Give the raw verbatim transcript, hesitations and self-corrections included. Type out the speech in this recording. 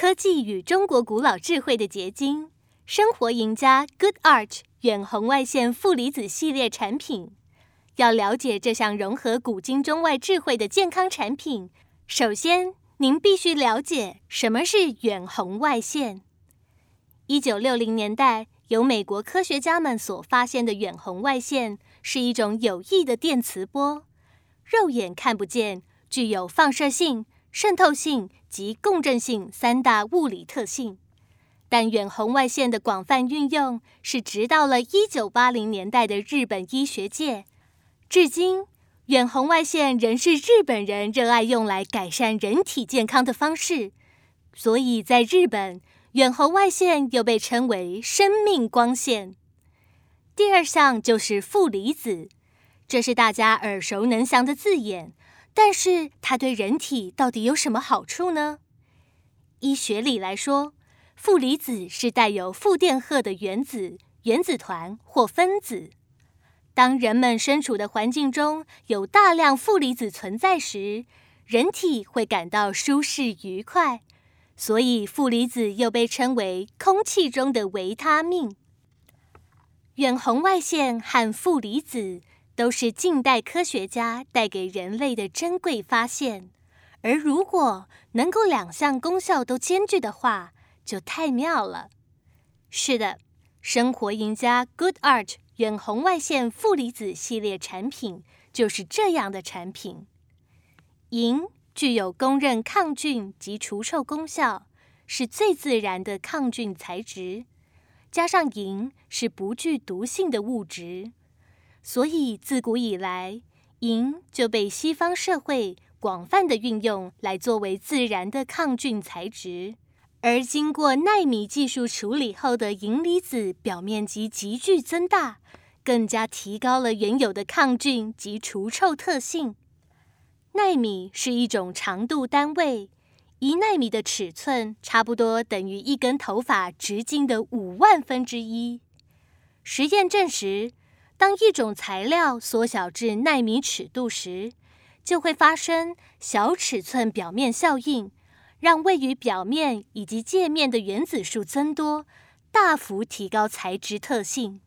科技与中国古老智慧的结晶，生活赢家 Good Arch 远红外线负离子系列产品。要了解这项融合古今中外智慧的健康产品，首先您必须了解什么是远红外线。一九六零年代，由美国科学家们所发现的远红外线是一种有益的电磁波，肉眼看不见，具有放射性、渗透性及共振性三大物理特性。但远红外线的广泛运用是直到了一九八零年代的日本医学界，至今远红外线仍是日本人热爱用来改善人体健康的方式。所以在日本，远红外线又被称为生命光线。第二项就是负离子，这是大家耳熟能详的字眼，但是它对人体到底有什么好处呢？医学里来说，负离子是带有负电荷的原子、原子团或分子。当人们身处的环境中有大量负离子存在时，人体会感到舒适愉快，所以负离子又被称为空气中的维他命。远红外线和负离子都是近代科学家带给人类的珍贵发现，而如果能够两项功效都兼具的话，就太妙了。是的，生活赢家 Good Arch 远红外线负离子系列产品就是这样的产品。银具有公认抗菌及除臭功效，是最自然的抗菌材质，加上银是不具毒性的物质，所以自古以来，银就被西方社会广泛的运用来作为自然的抗菌材质。而经过奈米技术处理后的银离子表面积急剧增大，更加提高了原有的抗菌及除臭特性。奈米是一种长度单位，一奈米的尺寸差不多等于一根头发直径的五万分之一。实验证实，当一种材料缩小至奈米尺度时，就会发生小尺寸表面效应，让位于表面以及界面的原子数增多，大幅提高材质特性。